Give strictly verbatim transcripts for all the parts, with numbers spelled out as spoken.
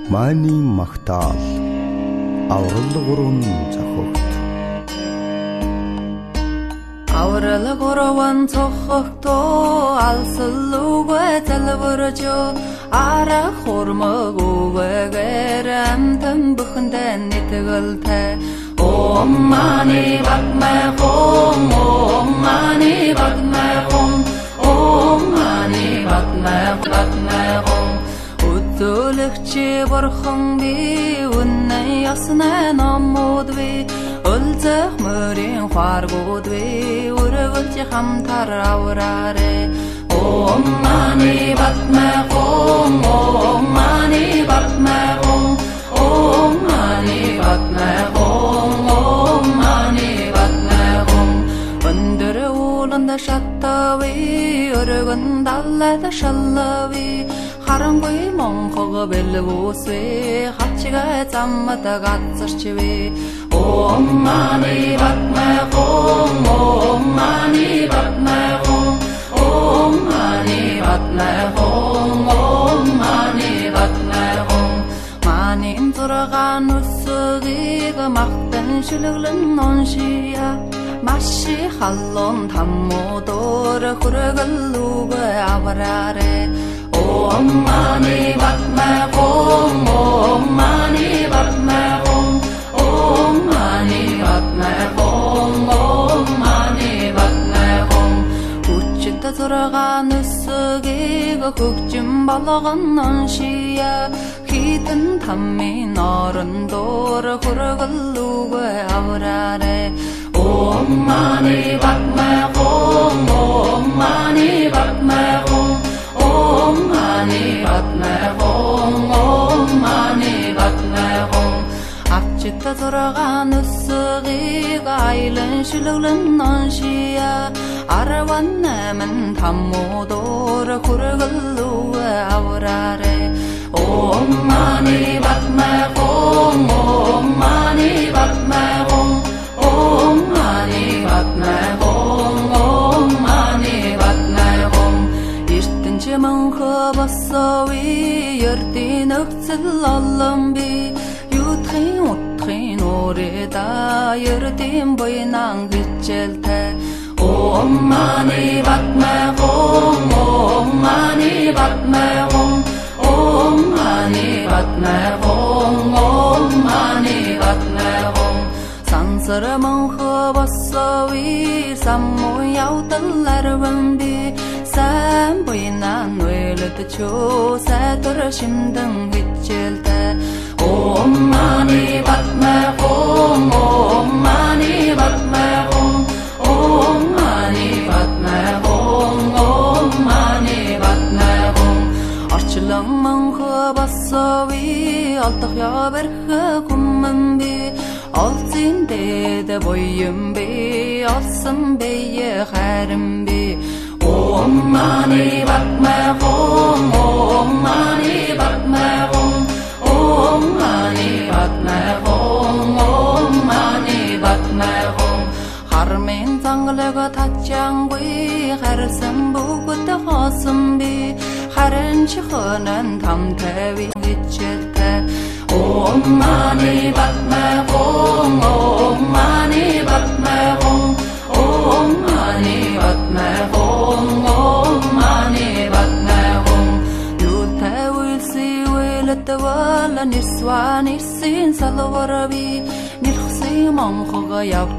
Маний магтаал аврал гурван зохогт аврал гурван зохогтоо алсалуугүй залбиржо ара хурмагүйгээр амтан бүхэндээ нэтгэлтэй Om mani padme hum Om mani padme hum Om mani padme padme hum Өдөлөгчи бурхан би үнэн ясна номууд би өлзөх мөрийн харгууд би өрөвөлж хамтар авраарэ Om mani padme hum Om mani padme hum Om mani padme hum Om mani padme hum Өндөр ууланда шаттави өргөн даллада шаллави Харангүй монхог бэлгүүсвэ хачига заммата гацарчвэ Om mani padme hum Om mani padme hum Om mani padme hum Om mani padme hum Манин зургаан үсгийг махтан шүлэглэн оншия Маши халлон таммуудор хүргэлүүгээ авраарэ Om mani padme hum Om mani padme hum Om mani padme hum Om mani padme hum Хүчит зургаан үсгийг хөгжим болгон оншия Хитэн таммин орондор хүргэлүүгээ авраарэ Om mani padme hum Om mani padme hum Om mani padme hum Om mani padme hum Ачта зургаан үсгийг айлан шүлэглэн оншия Арван намын таммуудор хүргэлүүгээ авраарэ Om mani padme hum Om mani padme hum Om mani padme hum Om mani padme hum Эртэнч мөнхө босови ердийн өгцөл олон би Юутхын утхын урэда ердийн буйнан хичээлтэй Om mani padme hum Om mani padme hum Om mani padme hum Om mani padme hum Сансар мөнхө босови саммуу явдаларван би Сайн буйнан нүэлэдчөө сайтар шимдэн хичээлтэй Om mani padme hum Om mani padme hum Om mani padme hum Om mani padme hum Орчлон мөнхө босови олдох яварх хүмэн би Олзин дэдэ буйм би олсон бие харин би Om mani padme hum Om mani padme hum Om mani padme hum Om mani padme hum Хармын зангалага тачанггүй харсан бүгд хосон би Харин чихонан тамтай хичээлтэй Om mani padme hum Om mani padme hum Om mani padme hum Om mani padme hum Юутай үлси үлэтвала нисван ирсин салварби Нэрхси монхога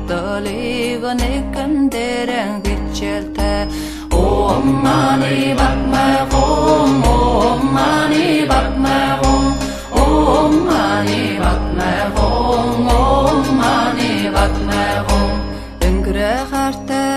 явдалыг нэгэн дээрэн хичээлтэй Om mani padme hum Om mani padme hum Om mani padme hum Om mani padme hum Өнгөрө хартай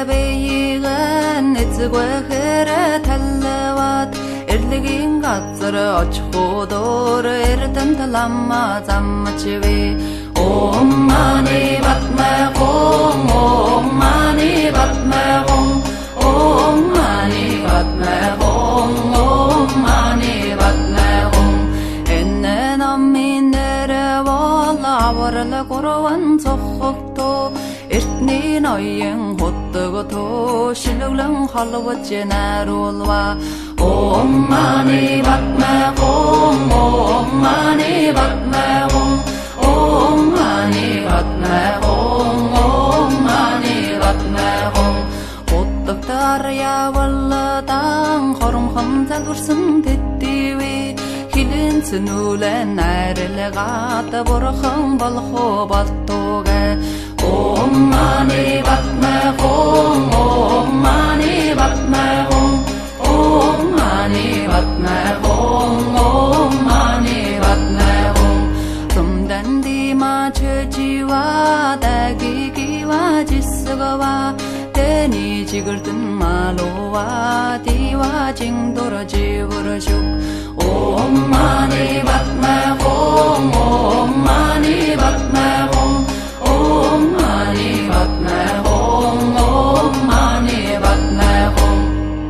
бэйгэн эцэгвэхэр талваад Эрлэгийн газар очихудор эрдэн таламма замчви Om mani padme hum Om mani padme hum Om mani padme hum Om mani padme hum Энэ намын нэрэ вала аврал гурван зохогто Эртний ноён хөдөгтөө шилглэн холвож наруулва Om Mani Padme Hum, Om Mani Padme Hum, Om Mani Padme Hum, Om Mani Padme Hum. Уттактар явалдан хором хамзал урсан тэтгэвэ хилэн цэнүүлэн найрлагат бурхан болохоо болтугэ. Om Mani Padme Hum, Om Mani Padme Hum, Om Mani Padme Hum, Om Mani Padme Hum. Tumdandi ma chöjiwa dagigiwa jisgawa teni jigurtun malowa diwa jingdoro jiburashuk. Om Mani Padme Hum, Om Mani Padme Hum, Om Mani Padme Hum, Om Mani Padme Hum.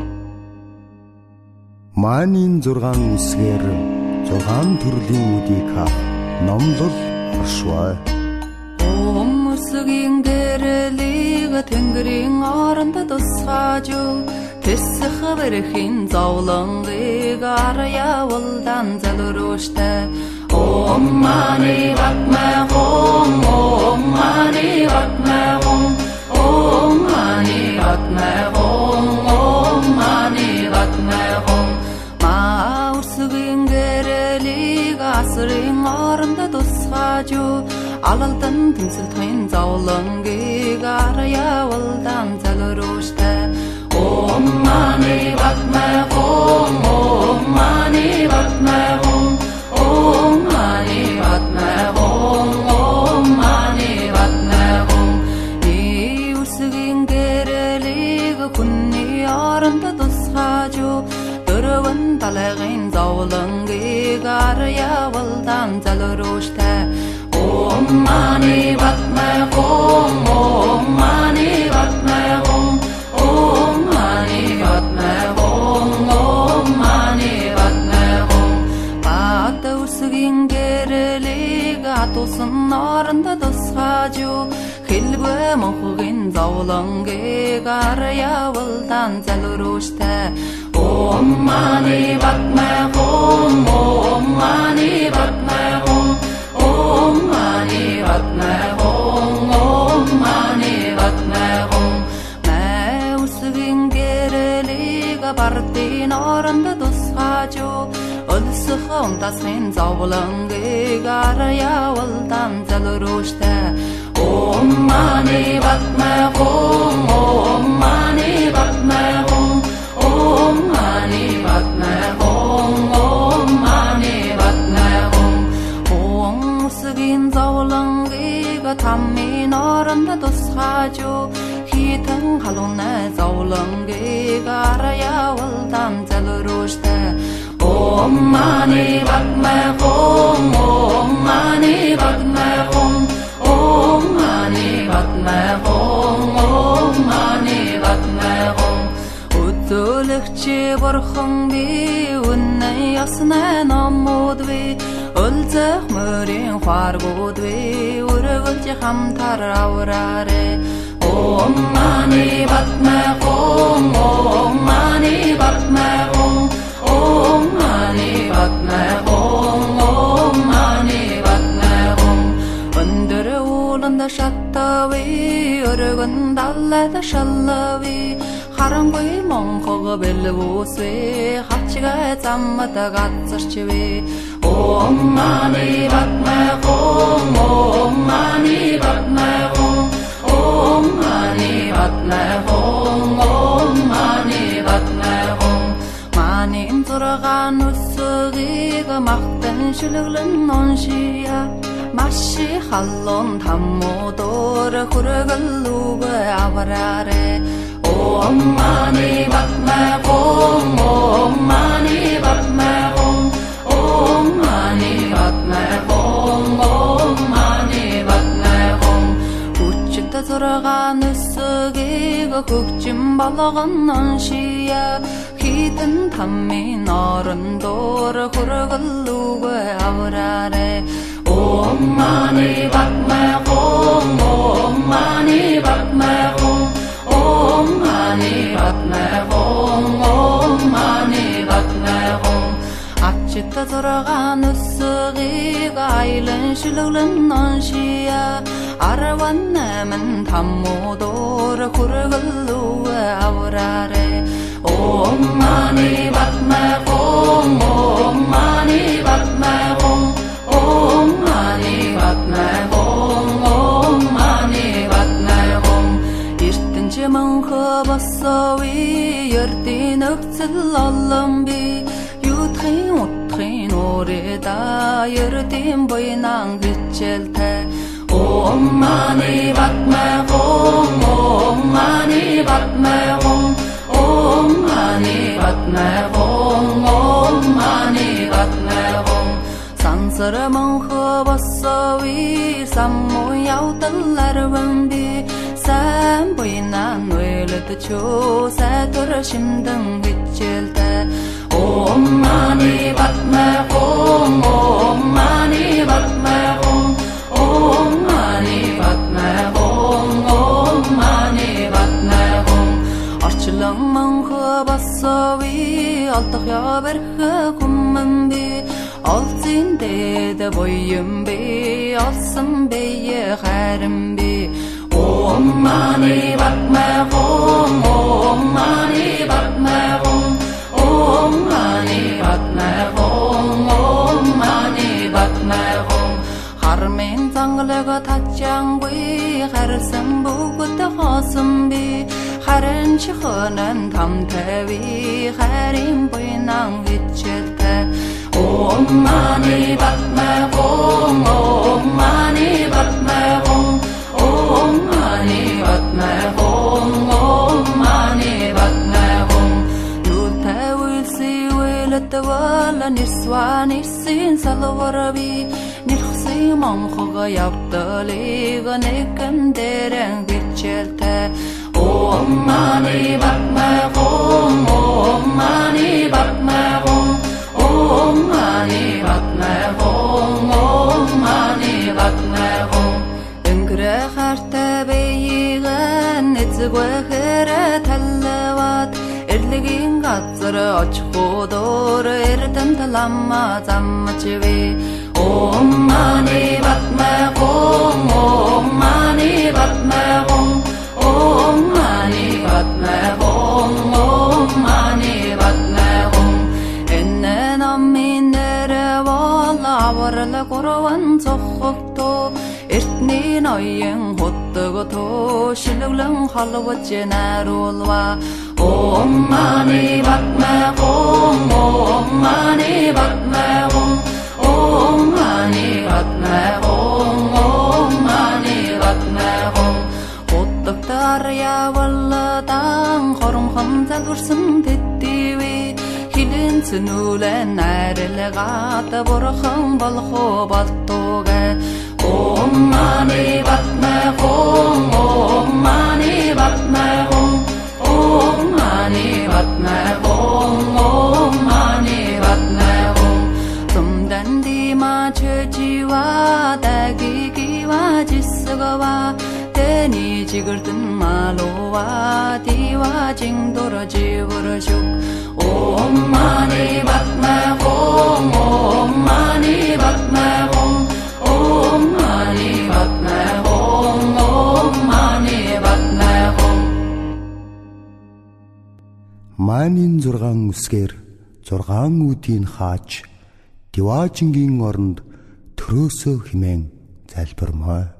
Манийн зургаан үсгээр зургаан төрлийн үдийг хаах номлол оршваа. Өмсгийн гэрлийг тэнгэрийн оронд тусгаж тэсэх бэрхийн зовлонгыг арьяавалдан залруштай. Om Mani Padme Hum, Om Mani Padme Hum, Om Mani Padme Hum, Om Mani Padme Hum. Маусгийн гэрлийг асрын оронд тусгаж алалдан тэнцэл тойн зовлонгыг арьяавалдан залруштай. Om Mani Padme Hum, Om Mani Padme Hum, Om Mani Padme Hum, Om Mani Padme Hum. Иусгийн гэрлийг хүнний оронд тусгаж дөрвөн талгын зовлонгыг арьяавалдан залруштай. Om Mani Padme Hum, Om Mani Padme Hum, Om Mani Padme Hum, Om Mani Padme Hum. Бат үсгийн гэрлийг атусан оронд тусгаж хэлбэ мохгийн зовлонгыг арьяавалдан залруштай. Om Mani Padme Hum, Om Mani Padme Hum, Om Mani Padme Hum, Om Mani Padme Hum. Мэусгийн гэрлийг бардын оронд тусгаж өлсөх унтасын зовлонгыг арьяавалдан залруштай. Om Mani Padme Hum, Om Mani Padme Hum, Om Mani Padme Hum, Om Mani Padme Hum. Өмсгийн зовлонгыг таммын оронд тусгаж хитэн халуунай зовлонгыг арьяавалдан залруштай. Om Mani Padme Hum, Om Mani Padme Hum, Om Mani Padme Hum, Om Mani Padme Hum. Өдөлөгчи бурхан би үнэн яснаа номууд би өлзөх мөрийн хваргууд би өргөлж хамтар авраарэ. Om Mani Padme Hum, Om Mani Padme Hum, Om Mani Padme Hum, Om Mani Padme Hum. Өндөр ууланд шаттави өргөн даллад шаллави харангүй монхог бэлвүсвэ хавчгаа заммад гацарчвэ. Om Mani Padme Hum, Om Mani Padme Hum, Om Mani Padme Hum, Om Mani Padme Hum. Манийн зургаан үсгийг махтан шүлэглэн оншия маши халлон таммуудор хүргэлүүг авраарэ. Om Mani Padme Hum, Om Mani Padme Hum, Om Mani Padme Hum, Om Mani Padme Hum. Хүчит зургаан үсгийг хөгжим болгон оншия хитэн таммын орондор хүргэлүүг авраарэ. Om Mani Padme Hum, Om Mani Padme Hum, Om Mani Padme Hum, Om Mani ишитэ зургаан өссөгийг айлан шилглэн ноншия арван намын таммуудор хүргэлүү авраарэ Om mani padme hum Om mani padme hum Om mani padme hum Om mani padme hum эртэнчи манхэ бассави ердийн өгцөл олон би юудхийн утхийн уреда ердийн буйнан хичээлтэй Om mani padme hum Om mani padme hum Om mani padme hum Om mani padme hum сансар манхэ бассави самму явдал арван би сайн буйнан уйлд чөө сайтар шимдэн хичээлтэй Om mani padme hum Om mani padme hum Om mani padme hum Om mani padme hum орчлон манхэ бассави олдох явэрхэ хүмэн би олзин дэд буйм би олсон бие харин би Om mani padme hum Om mani padme hum Om mani padme hum Om mani padme hum хармын зангалага татчангуй харсан бүгд хосон би харин чихонан тамтэви харин буйнан хичээлтэй Om mani padme hum Om mani padme hum Om mani padme hum Om mani padme hum юутай үйлси үйлэтвал нисван ирсэн салварби нэрхсэн манхага явдалыг нэгэн дээрэн хичээлтэй Om mani padme hum Om mani padme hum Om mani padme hum Om mani padme hum Энгэрэ хартай бэйгэн эцэгвэхэрэ таллават эрлэгийн газар очихудор эрдэн таламма замчви Om mani padme hum Om mani padme hum Om mani padme hum Om mani padme hum Эннэ наминэрэ вала аварла гурван цохогто эртний ноён хөттөгто шилглэн халваж наруулва Om mani padme hum Om mani padme hum Om mani padme hum Om mani padme hum хөттөгтөр явалдан хоромхон залгурсан тэтгэвэ хилэн цэнүүлэн найрлагат бурхан болох болтугэ Om mani padme hum Om mani padme hum Om mani padme hum Om mani padme hum сумдан дима чөжива дагигива жисгава тэни жигэрдэн малува дива жингдор живэршүк Om mani padme hum Om mani padme hum Om mani padme hum Om mani padme hum Манин зургаан үсгээр зургаан үүдийг хааж Диваажингийн оронд төрөөсөө химэн залбирмаа